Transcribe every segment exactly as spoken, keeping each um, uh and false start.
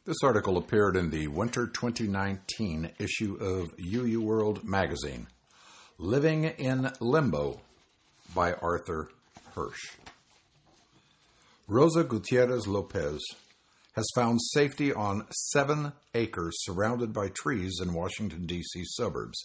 This article appeared in the winter twenty nineteen issue of U U World magazine. Living in Limbo by Arthur Hirsch. Rosa Gutierrez Lopez has found safety on seven acres surrounded by trees in Washington, D C suburbs.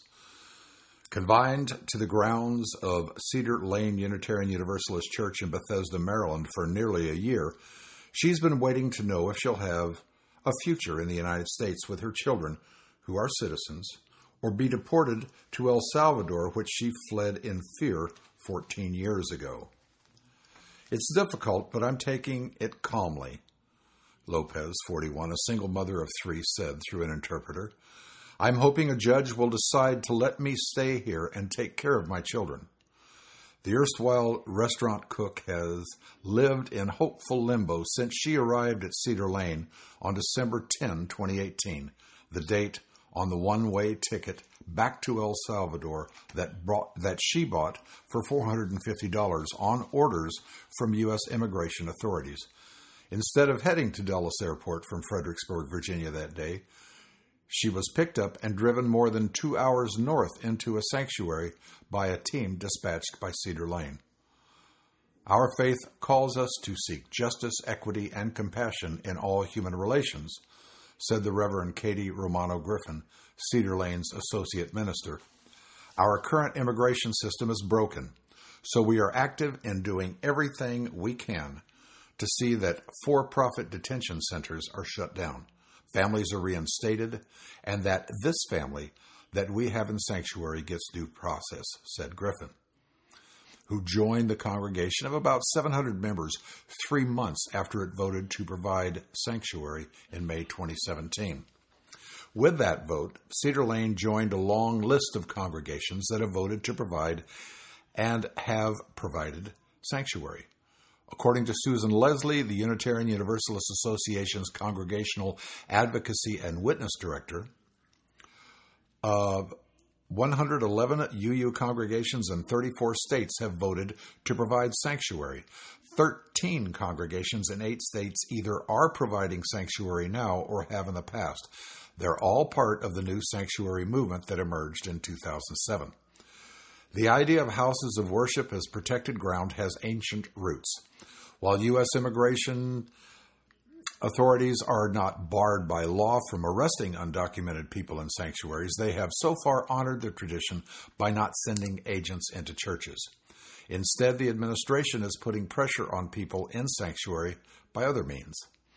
Confined to the grounds of Cedar Lane Unitarian Universalist Church in Bethesda, Maryland for nearly a year, she's been waiting to know if she'll have a future in the United States with her children, who are citizens, or be deported to El Salvador, which she fled in fear fourteen years ago. It's difficult, but I'm taking it calmly, Lopez, forty-one, a single mother of three, said through an interpreter. I'm hoping a judge will decide to let me stay here and take care of my children. The erstwhile restaurant cook has lived in hopeful limbo since she arrived at Cedar Lane on December tenth, twenty eighteen, the date on the one-way ticket back to El Salvador that brought, that she bought for four hundred fifty dollars on orders from U S immigration authorities. Instead of heading to Dulles Airport from Fredericksburg, Virginia that day, she was picked up and driven more than two hours north into a sanctuary by a team dispatched by Cedar Lane. Our faith calls us to seek justice, equity, and compassion in all human relations, said the Reverend Katie Romano Griffin, Cedar Lane's associate minister. Our current immigration system is broken, so we are active in doing everything we can to see that for-profit detention centers are shut down, families are reinstated, and that this family that we have in sanctuary gets due process, said Griffin, who joined the congregation of about seven hundred members three months after it voted to provide sanctuary in May twenty seventeen. With that vote, Cedar Lane joined a long list of congregations that have voted to provide and have provided sanctuary. According to Susan Leslie, the Unitarian Universalist Association's Congregational Advocacy and Witness Director, of one hundred eleven U U congregations in thirty-four states have voted to provide sanctuary. thirteen congregations in eight states either are providing sanctuary now or have in the past. They're all part of the new sanctuary movement that emerged in two thousand seven. The idea of houses of worship as protected ground has ancient roots. While U S immigration authorities are not barred by law from arresting undocumented people in sanctuaries, they have so far honored their tradition by not sending agents into churches. Instead, the administration is putting pressure on people in sanctuary by other means.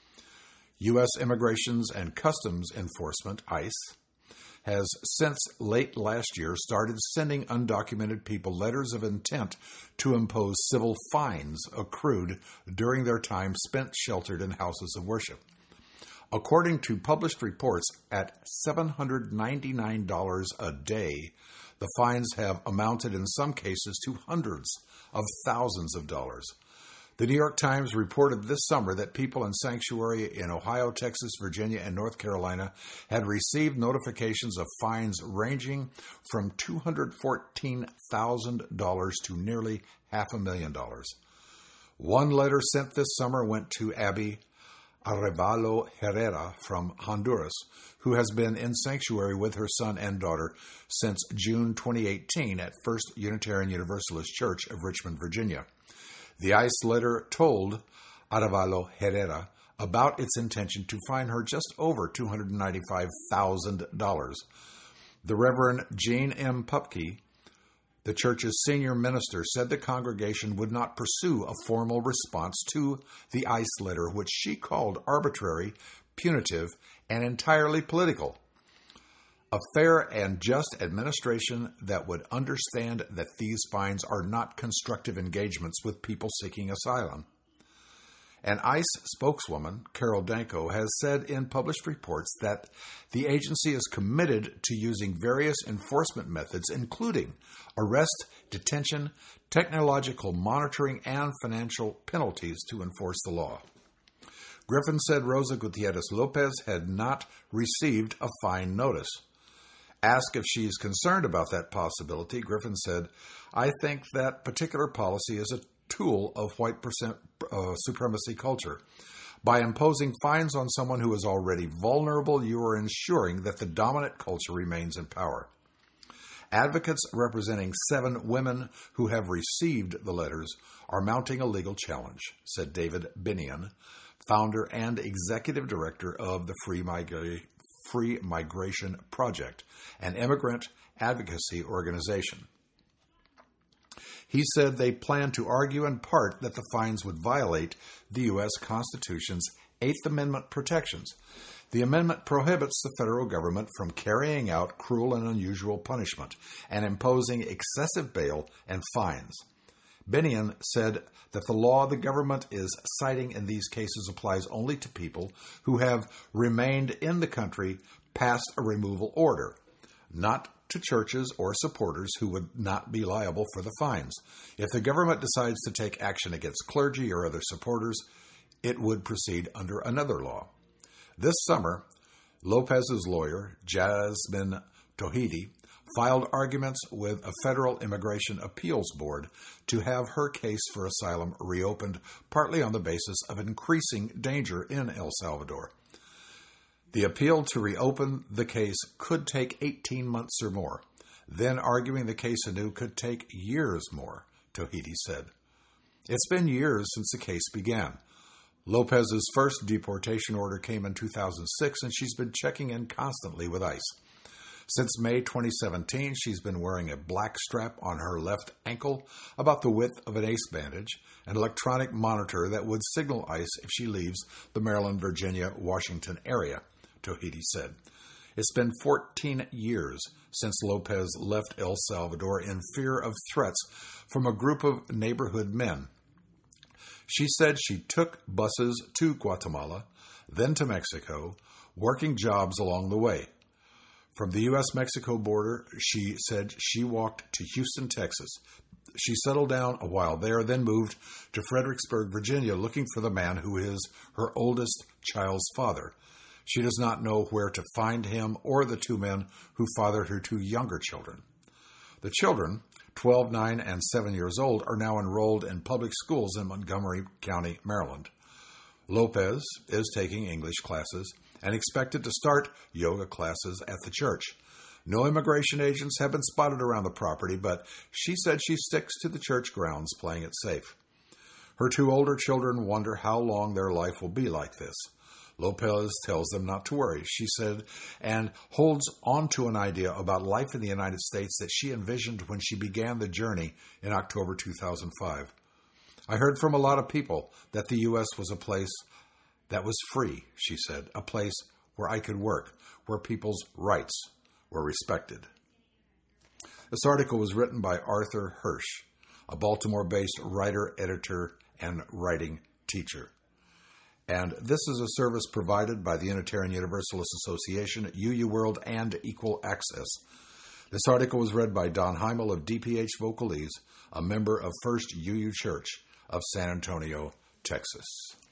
U S Immigrations and Customs Enforcement, ICE, has since late last year started sending undocumented people letters of intent to impose civil fines accrued during their time spent sheltered in houses of worship. According to published reports, at seven hundred ninety-nine dollars a day, the fines have amounted in some cases to hundreds of thousands of dollars. The New York Times reported this summer that people in sanctuary in Ohio, Texas, Virginia, and North Carolina had received notifications of fines ranging from two hundred fourteen thousand dollars to nearly half a million dollars. One letter sent this summer went to Abby Arevalo Herrera from Honduras, who has been in sanctuary with her son and daughter since June twenty eighteen at First Unitarian Universalist Church of Richmond, Virginia. The ICE letter told Arevalo Herrera about its intention to fine her just over two hundred ninety-five thousand dollars. The Reverend Jean M. Pupke, the church's senior minister, said the congregation would not pursue a formal response to the ICE letter, which she called arbitrary, punitive, and entirely political. A fair and just administration that would understand that these fines are not constructive engagements with people seeking asylum. An ICE spokeswoman, Carol Danko, has said in published reports that the agency is committed to using various enforcement methods, including arrest, detention, technological monitoring, and financial penalties to enforce the law. Griffin said Rosa Gutierrez Lopez had not received a fine notice. Asked if she's concerned about that possibility, Griffin said, I think that particular policy is a tool of white percent, uh, supremacy culture. By imposing fines on someone who is already vulnerable, you are ensuring that the dominant culture remains in power. Advocates representing seven women who have received the letters are mounting a legal challenge, said David Binion, founder and executive director of the Free, Migra- Free Migration Project, an immigrant advocacy organization. He said they plan to argue in part that the fines would violate the U S Constitution's Eighth Amendment protections. The amendment prohibits the federal government from carrying out cruel and unusual punishment and imposing excessive bail and fines. Binion said that the law the government is citing in these cases applies only to people who have remained in the country past a removal order, not to churches or supporters who would not be liable for the fines. If the government decides to take action against clergy or other supporters, it would proceed under another law. This summer, Lopez's lawyer, Jasmine Tohidi, filed arguments with a federal immigration appeals board to have her case for asylum reopened, partly on the basis of increasing danger in El Salvador. The appeal to reopen the case could take eighteen months or more. Then arguing the case anew could take years more, Tohidi said. It's been years since the case began. Lopez's first deportation order came in two thousand six, and she's been checking in constantly with ICE. Since May twenty seventeen, she's been wearing a black strap on her left ankle about the width of an ace bandage, an electronic monitor that would signal ICE if she leaves the Maryland, Virginia, Washington area, Tohidi said. It's been fourteen years since Lopez left El Salvador in fear of threats from a group of neighborhood men. She said she took buses to Guatemala, then to Mexico, working jobs along the way. From the U S Mexico border, she said she walked to Houston, Texas. She settled down a while there, then moved to Fredericksburg, Virginia, looking for the man who is her oldest child's father. She does not know where to find him or the two men who fathered her two younger children. The children, twelve, nine, and seven years old, are now enrolled in public schools in Montgomery County, Maryland. Lopez is taking English classes and expected to start yoga classes at the church. No immigration agents have been spotted around the property, but she said she sticks to the church grounds, playing it safe. Her two older children wonder how long their life will be like this. Lopez tells them not to worry, she said, and holds on to an idea about life in the United States that she envisioned when she began the journey in October two thousand five. I heard from a lot of people that the U S was a place that was free, she said, a place where I could work, where people's rights were respected. This article was written by Arthur Hirsch, a Baltimore-based writer, editor, and writing teacher. And this is a service provided by the Unitarian Universalist Association, U U World, and Equal Access. This article was read by Don Heimel of D P H Vocalese, a member of First U U Church of San Antonio, Texas.